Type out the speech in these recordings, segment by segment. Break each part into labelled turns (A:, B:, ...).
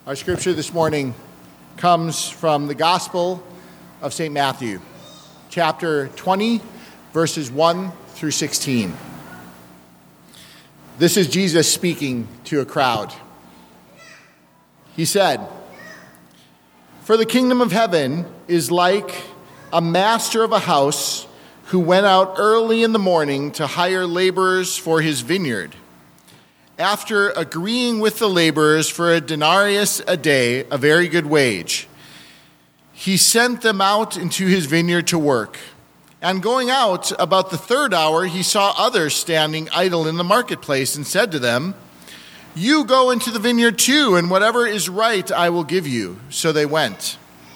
A: Our scripture this morning comes from the Gospel of St. Matthew, chapter 20, verses 1 through 16. This is Jesus speaking to a crowd. He said, "For the kingdom of heaven is like a master of a house who went out early in the morning to hire laborers for his vineyard. After agreeing with the laborers for a denarius a day, a very good wage, he sent them out into his vineyard to work. And going out about the third hour, he saw others standing idle in the marketplace and said to them, 'You go into the vineyard too, and whatever is right I will give you.' So they went.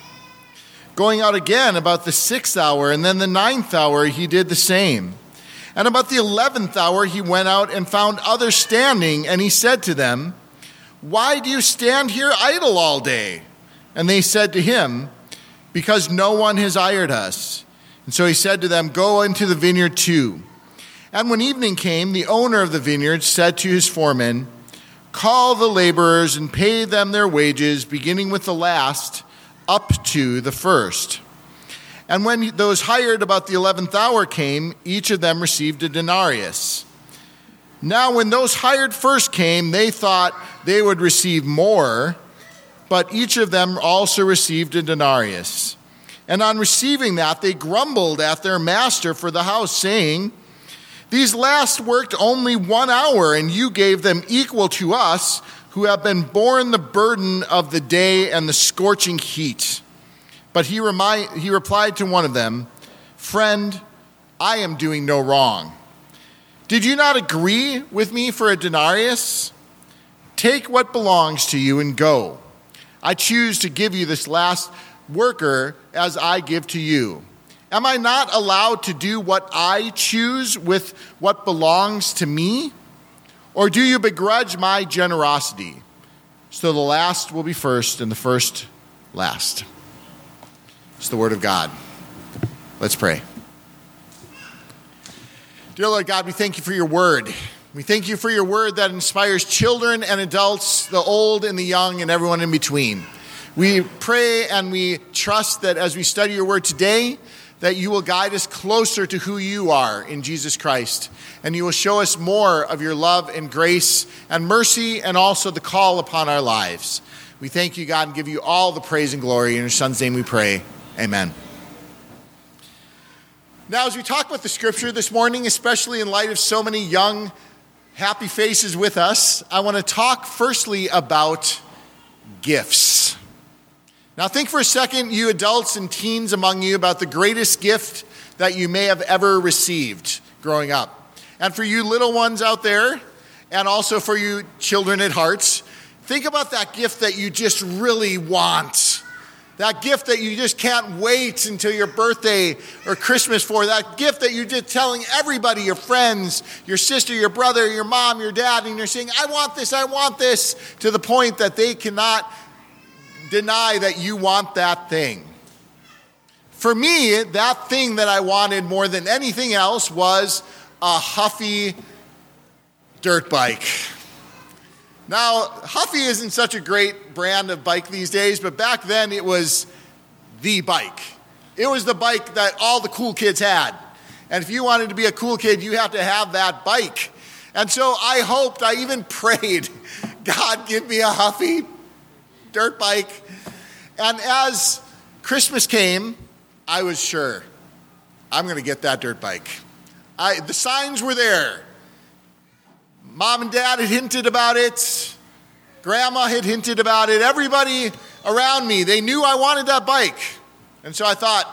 A: Going out again about the 6th hour, and then the 9th hour, he did the same. And about the 11th hour, he went out and found others standing, and he said to them, 'Why do you stand here idle all day?' And they said to him, 'Because no one has hired us.' And so he said to them, 'Go into the vineyard too.' And when evening came, the owner of the vineyard said to his foreman, 'Call the laborers and pay them their wages, beginning with the last up to the first.' And when those hired about the 11th hour came, each of them received a denarius. Now when those hired first came, they thought they would receive more, but each of them also received a denarius. And on receiving that, they grumbled at their master for the house, saying, 'These last worked only 1 hour, and you gave them equal to us, who have been borne the burden of the day and the scorching heat.' But he replied to one of them, 'Friend, I am doing no wrong. Did you not agree with me for a denarius? Take what belongs to you and go. I choose to give you this last worker as I give to you. Am I not allowed to do what I choose with what belongs to me? Or do you begrudge my generosity? So the last will be first and the first last.'" It's the word of God. Let's pray. Dear Lord God, we thank you for your word. We thank you for your word that inspires children and adults, the old and the young, and everyone in between. We pray and we trust that as we study your word today, that you will guide us closer to who you are in Jesus Christ, and you will show us more of your love and grace and mercy, and also the call upon our lives. We thank you, God, and give you all the praise and glory. In your Son's name we pray. Amen. Now, as we talk about the scripture this morning, especially in light of so many young, happy faces with us, I want to talk firstly about gifts. Now, think for a second, you adults and teens among you, about the greatest gift that you may have ever received growing up. And for you little ones out there, and also for you children at heart, think about that gift that you just really want. That gift that you just can't wait until your birthday or Christmas for. That gift that you're just telling everybody, your friends, your sister, your brother, your mom, your dad, and you're saying, I want this, to the point that they cannot deny that you want that thing. For me, that thing that I wanted more than anything else was a Huffy dirt bike. Now, Huffy isn't such a great brand of bike these days, but back then it was the bike. It was the bike that all the cool kids had. And if you wanted to be a cool kid, you had to have that bike. And so I even prayed, God, give me a Huffy dirt bike. And as Christmas came, I was sure, I'm going to get that dirt bike. The signs were there. Mom and Dad had hinted about it. Grandma had hinted about it. Everybody around me, they knew I wanted that bike. And so I thought,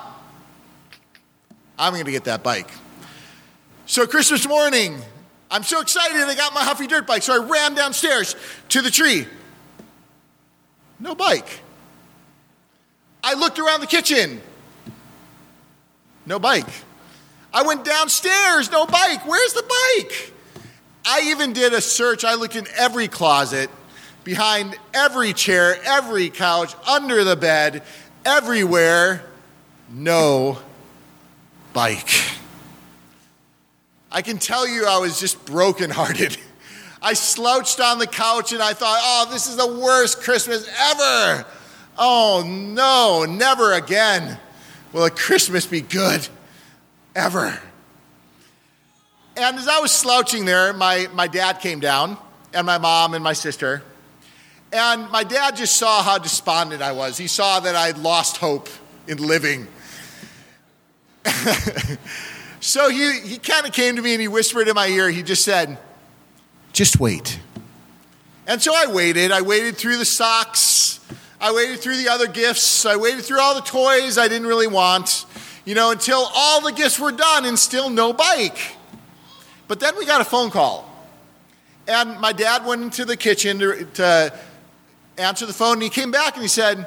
A: I'm going to get that bike. So Christmas morning, I'm so excited I got my Huffy dirt bike. So I ran downstairs to the tree. No bike. I looked around the kitchen. No bike. I went downstairs. No bike. Where's the bike? I even did a search. I looked in every closet, behind every chair, every couch, under the bed, everywhere. No bike. I can tell you I was just brokenhearted. I slouched on the couch and I thought, oh, this is the worst Christmas ever. Oh no, never again will a Christmas be good, ever. And as I was slouching there, my dad came down, and my mom and my sister. And my dad just saw how despondent I was. He saw that I'd lost hope in living. So he kind of came to me and he whispered in my ear, he just said, just wait. And so I waited. I waited through the socks. I waited through the other gifts. I waited through all the toys I didn't really want, until all the gifts were done and still no bike. But then we got a phone call. And my dad went into the kitchen to answer the phone, and he came back and he said,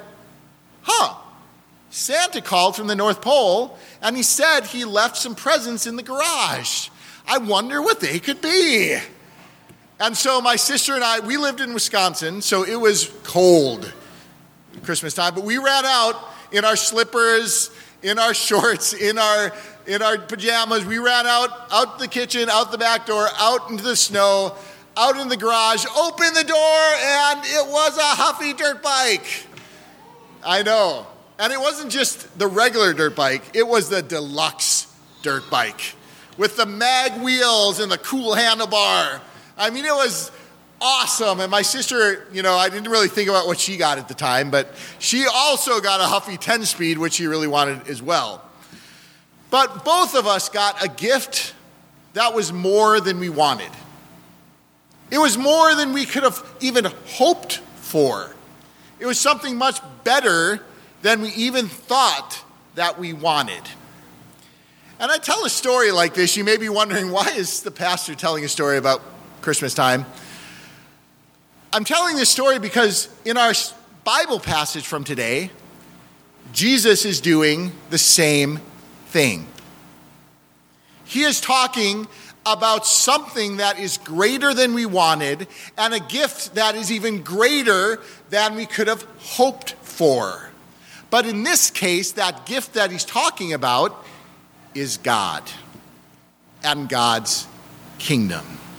A: Santa called from the North Pole, and he said he left some presents in the garage. I wonder what they could be. And so my sister and I, we lived in Wisconsin, so it was cold Christmas time, but we ran out in our slippers, in our shorts, in our pajamas. We ran out the kitchen, out the back door, out into the snow, out in the garage, opened the door, and it was a Huffy dirt bike. I know. And it wasn't just the regular dirt bike, it was the deluxe dirt bike with the mag wheels and the cool handlebar. I mean, it was awesome. And my sister, I didn't really think about what she got at the time, but she also got a Huffy 10-speed, which she really wanted as well. But both of us got a gift that was more than we wanted. It was more than we could have even hoped for. It was something much better than we even thought that we wanted. And I tell a story like this. You may be wondering, why is the pastor telling a story about Christmas time? I'm telling this story because in our Bible passage from today, Jesus is doing the same thing. He is talking about something that is greater than we wanted and a gift that is even greater than we could have hoped for. But in this case, that gift that he's talking about is God and God's kingdom.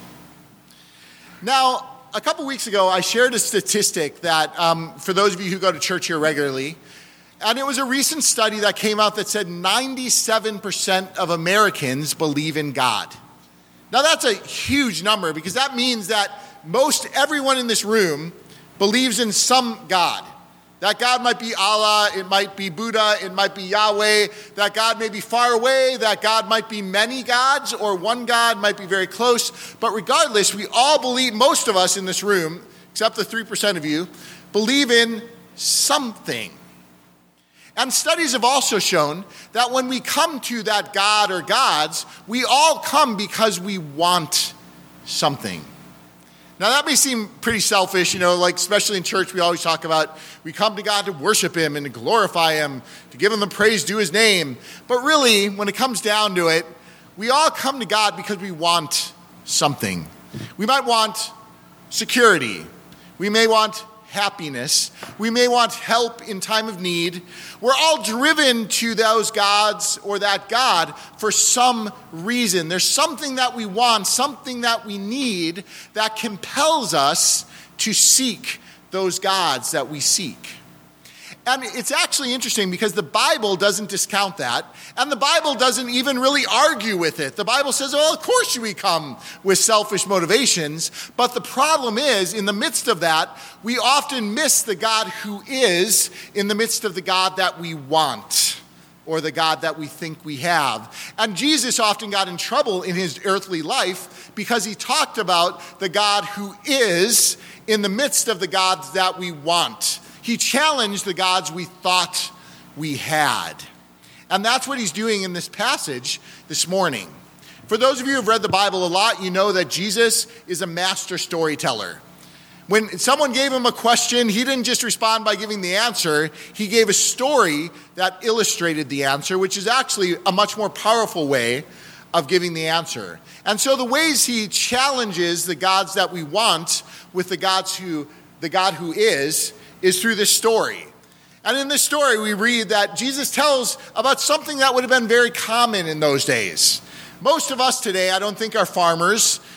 A: Now, a couple weeks ago, I shared a statistic that, for those of you who go to church here regularly, and it was a recent study that came out that said 97% of Americans believe in God. Now, that's a huge number because that means that most everyone in this room believes in some God. That God might be Allah, it might be Buddha, it might be Yahweh, that God may be far away, that God might be many gods, or one God might be very close. But regardless, we all believe, most of us in this room, except the 3% of you, believe in something. And studies have also shown that when we come to that God or gods, we all come because we want something. Now that may seem pretty selfish, especially in church, we always talk about we come to God to worship him and to glorify him, to give him the praise due his name. But really, when it comes down to it, we all come to God because we want something. We might want security. We may want happiness. We may want help in time of need. We're all driven to those gods or that God for some reason. There's something that we want, something that we need that compels us to seek those gods that we seek. And it's actually interesting because the Bible doesn't discount that, and the Bible doesn't even really argue with it. The Bible says, well, of course we come with selfish motivations, but the problem is, in the midst of that, we often miss the God who is in the midst of the God that we want, or the God that we think we have. And Jesus often got in trouble in his earthly life because he talked about the God who is in the midst of the gods that we want. He challenged the gods we thought we had. And that's what he's doing in this passage this morning. For those of you who have read the Bible a lot, you know that Jesus is a master storyteller. When someone gave him a question, he didn't just respond by giving the answer. He gave a story that illustrated the answer, which is actually a much more powerful way of giving the answer. And so the ways he challenges the gods that we want with the God who is through this story. And in this story, we read that Jesus tells about something that would have been very common in those days. Most of us today, I don't think, are farmers.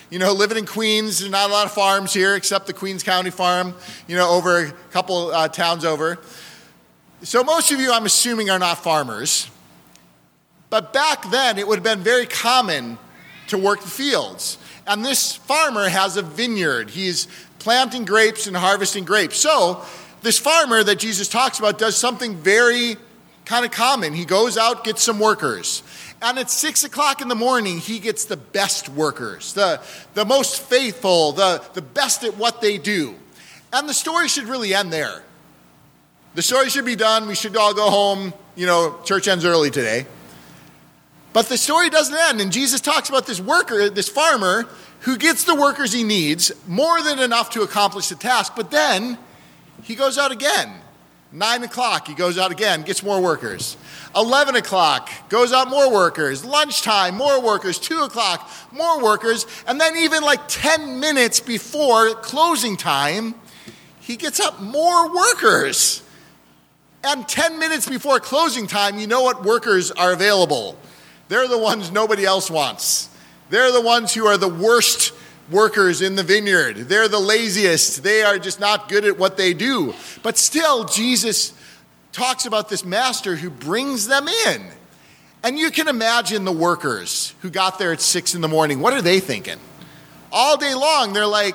A: living in Queens, there's not a lot of farms here except the Queens County farm, over a couple towns over. So most of you, I'm assuming, are not farmers. But back then, it would have been very common to work the fields. And this farmer has a vineyard. He's planting grapes and harvesting grapes. So this farmer that Jesus talks about does something very kind of common. He goes out, gets some workers. And at 6 o'clock in the morning, he gets the best workers, the most faithful, the best at what they do. And the story should really end there. The story should be done. We should all go home. Church ends early today. But the story doesn't end. And Jesus talks about this worker, this farmer, who gets the workers he needs, more than enough to accomplish the task. But then he goes out again. 9 o'clock, he goes out again, gets more workers. 11 o'clock, goes out, more workers. Lunchtime, more workers. 2 o'clock, more workers. And then even like 10 minutes before closing time, he gets up more workers. And 10 minutes before closing time, you know what workers are available. They're the ones nobody else wants. They're the ones who are the worst workers in the vineyard. They're the laziest. They are just not good at what they do. But still, Jesus talks about this master who brings them in. And you can imagine the workers who got there at 6 in the morning. What are they thinking? All day long, they're like,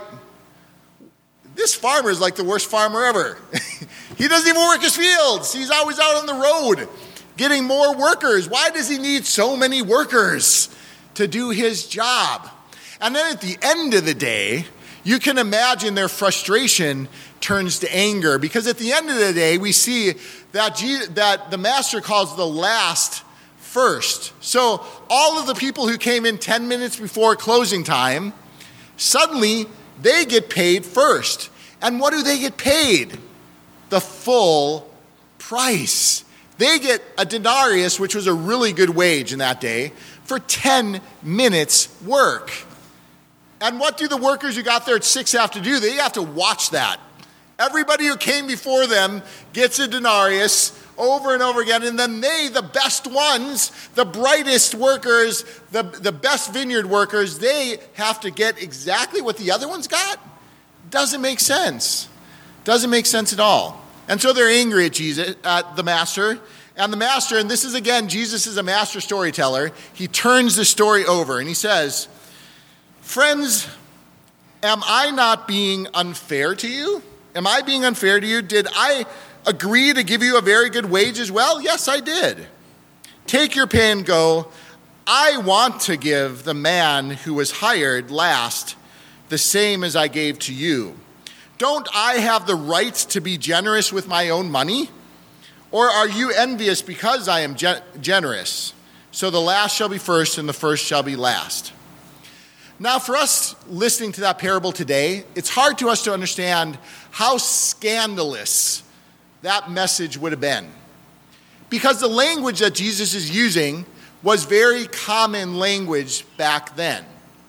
A: this farmer is like the worst farmer ever. He doesn't even work his fields. He's always out on the road getting more workers. Why does he need so many workers to do his job? And then at the end of the day, you can imagine their frustration turns to anger, because at the end of the day, we see that the master calls the last first. So all of the people who came in 10 minutes before closing time, suddenly they get paid first. And what do they get paid? The full price. They get a denarius, which was a really good wage in that day, for 10 minutes work. And what do the workers who got there at 6 have to do? They have to watch that. Everybody who came before them gets a denarius over and over again, and then they, the best ones, the brightest workers, the best vineyard workers, they have to get exactly what the other ones got? Doesn't make sense. Doesn't make sense at all. And so they're angry at Jesus, at the master. And the master, and this is again, Jesus is a master storyteller. He turns the story over and he says, friends, am I not being unfair to you? Am I being unfair to you? Did I agree to give you a very good wage as well? Yes, I did. Take your pay and go. I want to give the man who was hired last the same as I gave to you. Don't I have the right to be generous with my own money? Or are you envious because I am generous? So the last shall be first and the first shall be last. Now, for us listening to that parable today, it's hard to us to understand how scandalous that message would have been. Because the language that Jesus is using was very common language back then.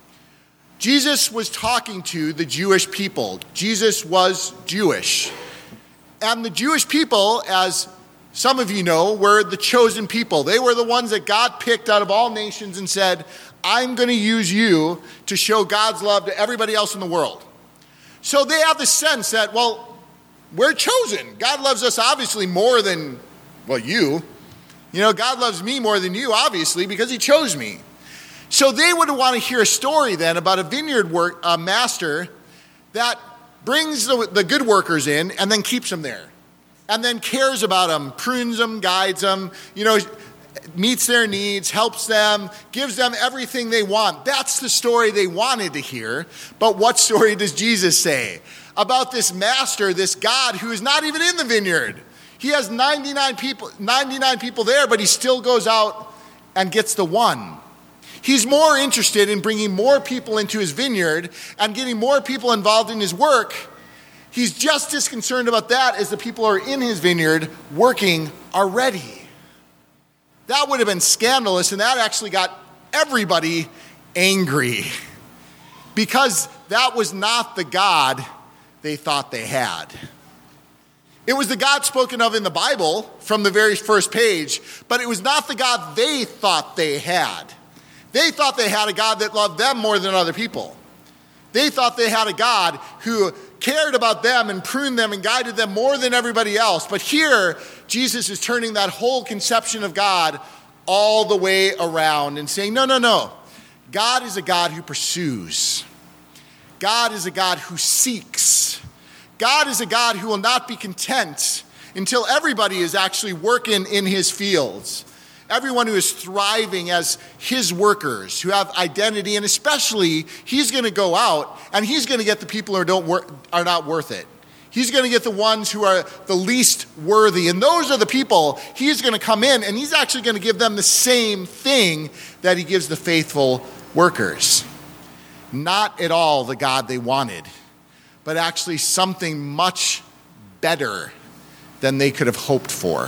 A: Jesus was talking to the Jewish people. Jesus was Jewish. And the Jewish people, as some of you know, were the chosen people. They were the ones that God picked out of all nations and said, I'm going to use you to show God's love to everybody else in the world. So they have the sense that, well, we're chosen. God loves us obviously more than, well, you. God loves me more than you, obviously, because he chose me. So they would want to hear a story then about a vineyard master that brings the good workers in and then keeps them there. And then cares about them, prunes them, guides them, meets their needs, helps them, gives them everything they want. That's the story they wanted to hear. But what story does Jesus say about this master, this God who is not even in the vineyard? He has 99 people there, but he still goes out and gets the one. He's more interested in bringing more people into his vineyard and getting more people involved in his work. He's just as concerned about that as the people who are in his vineyard working already. That would have been scandalous, and that actually got everybody angry because that was not the God they thought they had. It was the God spoken of in the Bible from the very first page, but it was not the God they thought they had. They thought they had a God that loved them more than other people. They thought they had a God who cared about them and pruned them and guided them more than everybody else. But here, Jesus is turning that whole conception of God all the way around and saying, no. God is a God who pursues. God is a God who seeks. God is a God who will not be content until everybody is actually working in his fields. Everyone who is thriving as his workers, who have identity, and especially he's going to go out and he's going to get the people who are not worth it. He's going to get the ones who are the least worthy. And those are the people he's going to come in, and he's actually going to give them the same thing that he gives the faithful workers. Not at all the God they wanted, but actually something much better than they could have hoped for.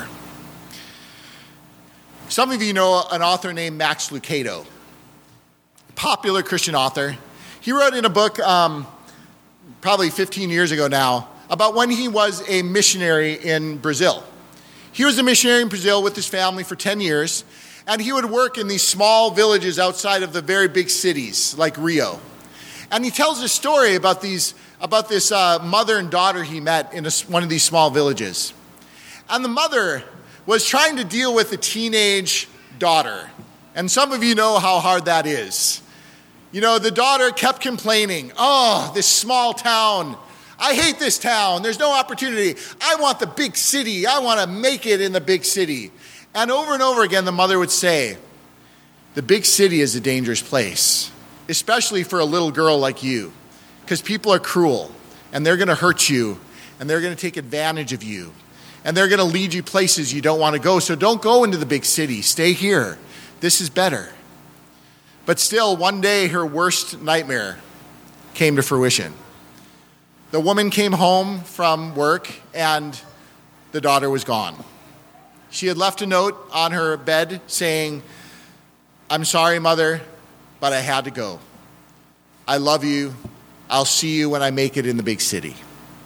A: Some of you know an author named Max Lucado, popular Christian author. He wrote in a book probably 15 years ago now about when he was a missionary in Brazil. He was a missionary in Brazil with his family for 10 years, and he would work in these small villages outside of the very big cities like Rio. And he tells a story about this mother and daughter he met in one of these small villages. And the mother was trying to deal with a teenage daughter. And some of you know how hard that is. You know, the daughter kept complaining, "Oh, this small town. I hate this town. There's no opportunity. I want the big city. I want to make it in the big city." And over again, the mother would say, "The big city is a dangerous place, especially for a little girl like you, because people are cruel, and they're going to hurt you, and they're going to take advantage of you. And they're going to lead you places you don't want to go. So don't go into the big city. Stay here. This is better." But still, one day, her worst nightmare came to fruition. The woman came home from work, and the daughter was gone. She had left a note on her bed saying, "I'm sorry, Mother, but I had to go. I love you. I'll see you when I make it in the big city."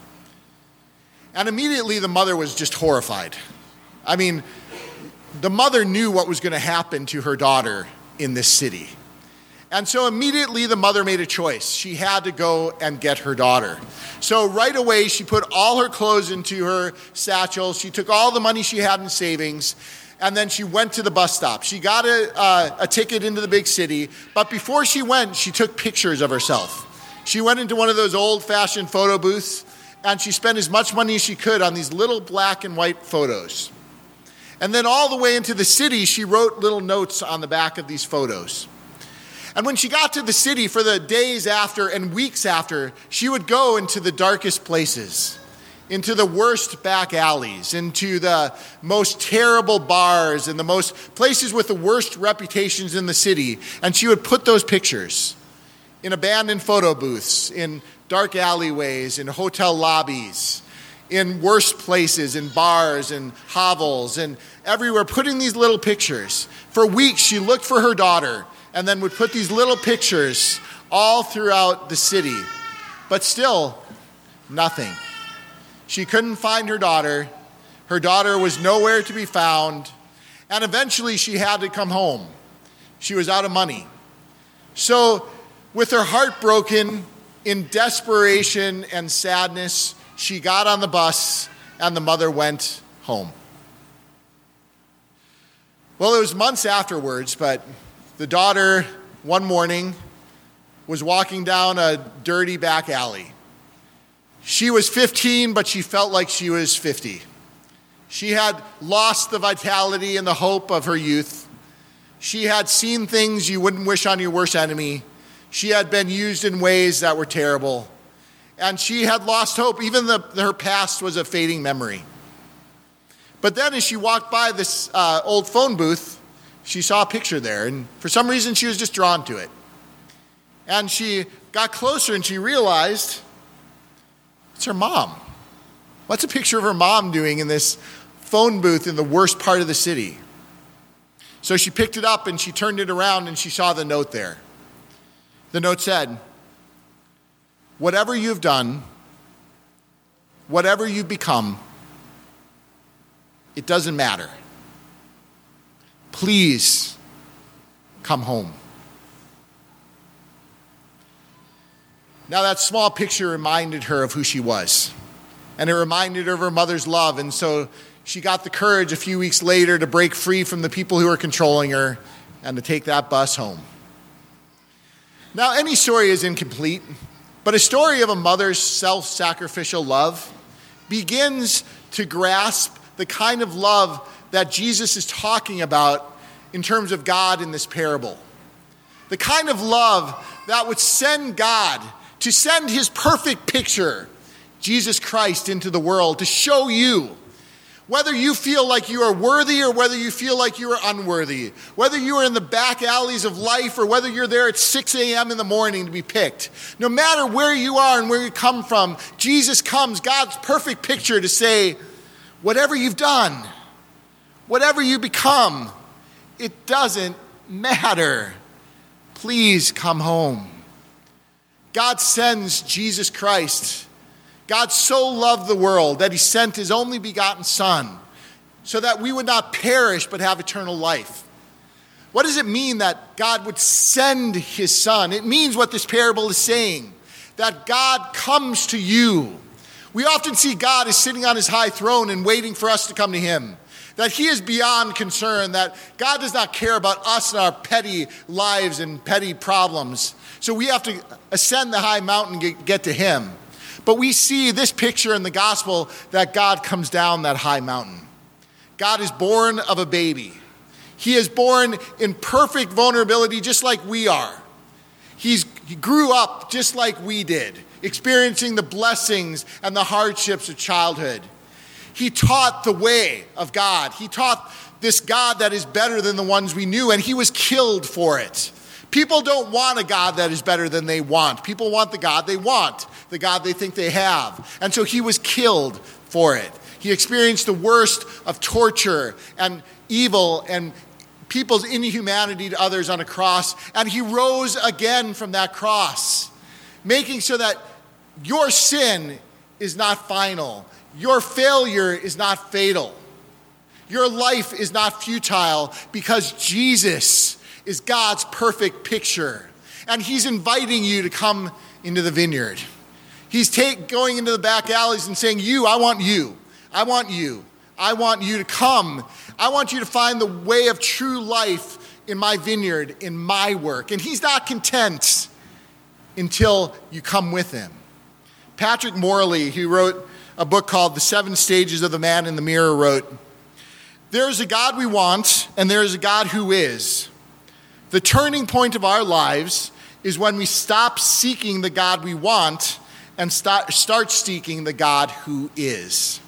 A: And immediately the mother was just horrified. I mean, the mother knew what was going to happen to her daughter in this city. And so immediately the mother made a choice. She had to go and get her daughter. So right away she put all her clothes into her satchel. She took all the money she had in savings, and then she went to the bus stop. She got a ticket into the big city, but before she went, she took pictures of herself. She went into one of those old-fashioned photo booths, and she spent as much money as she could on these little black and white photos. And then all the way into the city, she wrote little notes on the back of these photos. And when she got to the city for the days after and weeks after, she would go into the darkest places, into the worst back alleys, into the most terrible bars and the most places with the worst reputations in the city. And she would put those pictures in abandoned photo booths, in dark alleyways, in hotel lobbies, in worse places, in bars and hovels, and everywhere, putting these little pictures. For weeks, she looked for her daughter and then would put these little pictures all throughout the city. But still, nothing. She couldn't find her daughter. Her daughter was nowhere to be found. And eventually, she had to come home. She was out of money. So, with her heart broken, in desperation and sadness, she got on the bus and the mother went home. Well, it was months afterwards, but the daughter, one morning, was walking down a dirty back alley. She was 15, but she felt like she was 50. She had lost the vitality and the hope of her youth. She had seen things you wouldn't wish on your worst enemy. She had been used in ways that were terrible. And she had lost hope. Even her past was a fading memory. But then as she walked by this old phone booth, she saw a picture there. And for some reason, she was just drawn to it. And she got closer and she realized it's her mom. What's a picture of her mom doing in this phone booth in the worst part of the city? So she picked it up and she turned it around and she saw the note there. The note said, "Whatever you've done, whatever you've become, it doesn't matter. Please come home." Now that small picture reminded her of who she was. And it reminded her of her mother's love. And so she got the courage a few weeks later to break free from the people who were controlling her and to take that bus home. Now, any story is incomplete, but a story of a mother's self-sacrificial love begins to grasp the kind of love that Jesus is talking about in terms of God in this parable. The kind of love that would send God to send his perfect picture, Jesus Christ, into the world to show you, whether you feel like you are worthy or whether you feel like you are unworthy, whether you are in the back alleys of life or whether you're there at 6 a.m. in the morning to be picked. No matter where you are and where you come from, Jesus comes, God's perfect picture, to say, whatever you've done, whatever you become, it doesn't matter. Please come home. God sends Jesus Christ. God so loved the world that he sent his only begotten Son so that we would not perish but have eternal life. What does it mean that God would send his Son? It means what this parable is saying, that God comes to you. We often see God as sitting on his high throne and waiting for us to come to him, that he is beyond concern, that God does not care about us and our petty lives and petty problems. So we have to ascend the high mountain and get to him. But we see this picture in the gospel that God comes down that high mountain. God is born of a baby. He is born in perfect vulnerability just like we are. He grew up just like we did, experiencing the blessings and the hardships of childhood. He taught the way of God. He taught this God that is better than the ones we knew, and he was killed for it. People don't want a God that is better than they want. People want the God they want, the God they think they have. And so he was killed for it. He experienced the worst of torture and evil and people's inhumanity to others on a cross. And he rose again from that cross, making so that your sin is not final. Your failure is not fatal. Your life is not futile because Jesus is God's perfect picture. And he's inviting you to come into the vineyard. He's going into the back alleys and saying, I want you. I want you. I want you to come. I want you to find the way of true life in my vineyard, in my work. And he's not content until you come with him. Patrick Morley, who wrote a book called The 7 Stages of the Man in the Mirror, wrote, "There is a God we want, and there is a God who is. The turning point of our lives is when we stop seeking the God we want and start seeking the God who is."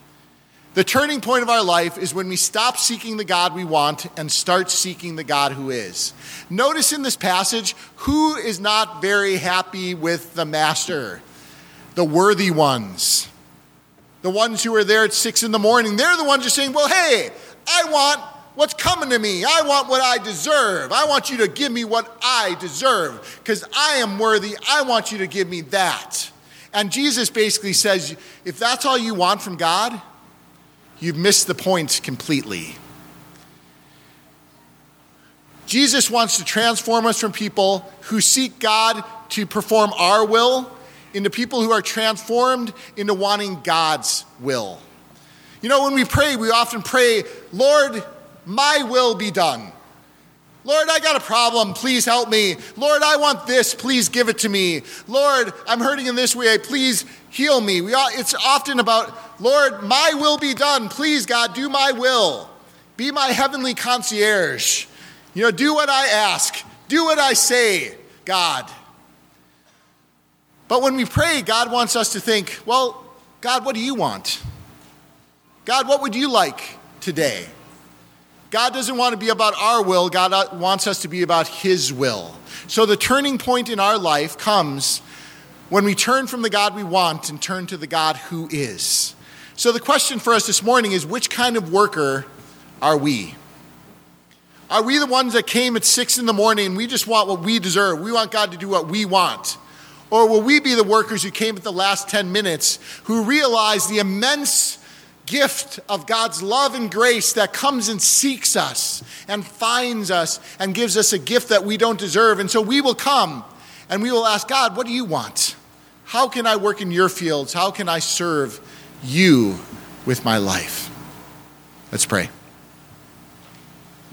A: The turning point of our life is when we stop seeking the God we want and start seeking the God who is. Notice in this passage, who is not very happy with the master? The worthy ones. The ones who are there at 6 in the morning. They're the ones who are saying, well, hey, I want what's coming to me. I want what I deserve. I want you to give me what I deserve because I am worthy. I want you to give me that. And Jesus basically says, if that's all you want from God, you've missed the point completely. Jesus wants to transform us from people who seek God to perform our will into people who are transformed into wanting God's will. You know, when we pray, we often pray, Lord, my will be done. Lord, I got a problem. Please help me. Lord, I want this. Please give it to me. Lord, I'm hurting in this way. Please heal me. It's often about, Lord, my will be done. Please, God, do my will. Be my heavenly concierge. Do what I ask. Do what I say, God. But when we pray, God wants us to think, well, God, what do you want? God, what would you like today? God doesn't want to be about our will. God wants us to be about his will. So the turning point in our life comes when we turn from the God we want and turn to the God who is. So the question for us this morning is, which kind of worker are we? Are we the ones that came at 6 in the morning and we just want what we deserve? We want God to do what we want. Or will we be the workers who came at the last 10 minutes who realize the immense gift of God's love and grace that comes and seeks us and finds us and gives us a gift that we don't deserve? And so we will come and we will ask God, what do you want? How can I work in your fields? How can I serve you with my life? Let's pray.